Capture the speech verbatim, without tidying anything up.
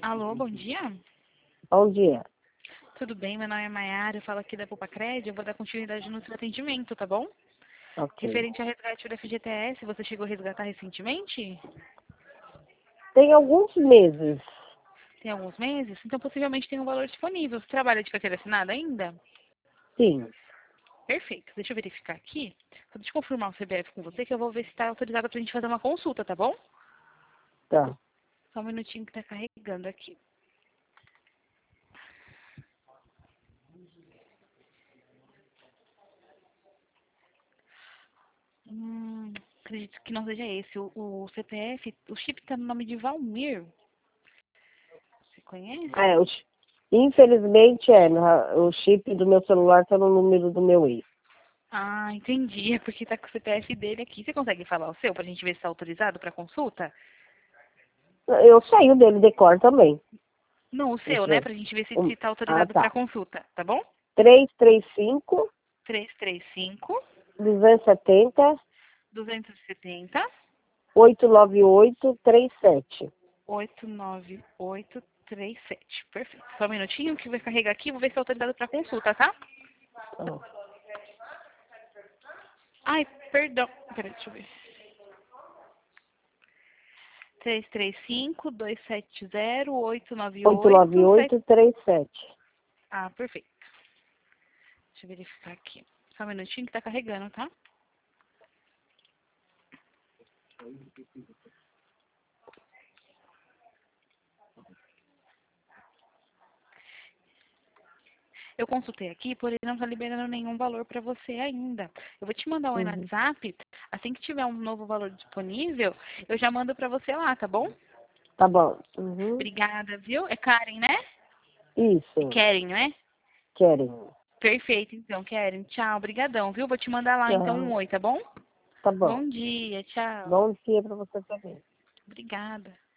Alô, bom dia. Bom dia. Tudo bem? Meu nome é Maiara, eu falo aqui da Popacred. Eu vou dar continuidade no seu atendimento, tá bom? Ok. Referente a resgate do F G T S, você chegou a resgatar recentemente? Tem alguns meses. Tem alguns meses? Então possivelmente tem um valor disponível. Você trabalha de carteira assinada ainda? Sim. Perfeito. Deixa eu verificar aqui. Só deixa eu confirmar o C B F com você que eu vou ver se está autorizado pra gente fazer uma consulta, tá bom? Tá. Só um minutinho que tá carregando aqui. Hum, acredito que não seja esse. O, o C P F, o chip tá no nome de Valmir. Você conhece? É, o chi- infelizmente é. na- O chip do meu celular tá no número do meu ex. Ah, entendi. É porque tá com o C P F dele aqui. Você consegue falar o seu pra gente ver se tá autorizado pra consulta? Eu saí dele de cor também. Não, o seu, Deixa né? eu... Pra gente ver se, um- se tá Ah, autorizado pra tá. consulta, tá bom? três três cinco, três três cinco, duzentos e setenta, duzentos e setenta, oito nove oito, três sete. oito nove oito três sete. Perfeito. Só um minutinho que vai carregar aqui. Vou ver se tá autorizado pra consulta, tá? Tá. Ai, perdão. Peraí, deixa eu ver. três três cinco, dois sete zero, oito nove oito nove oito sete. oito, três sete. Ah, perfeito. Deixa eu verificar aqui. Só um minutinho que tá carregando, tá? Eu consultei aqui, porém não está liberando nenhum valor para você ainda. Eu vou te mandar um Uhum. WhatsApp. Assim que tiver um novo valor disponível, eu já mando para você lá, tá bom? Tá bom. Uhum. Obrigada, viu? É Karen, né? É Isso. Karen, né? Querem. Perfeito, então, Karen. Tchau, obrigadão, viu? Vou te mandar lá, então, um Tchau. oi, tá bom? Tá bom. Bom dia, tchau. Bom dia pra você também. Obrigada.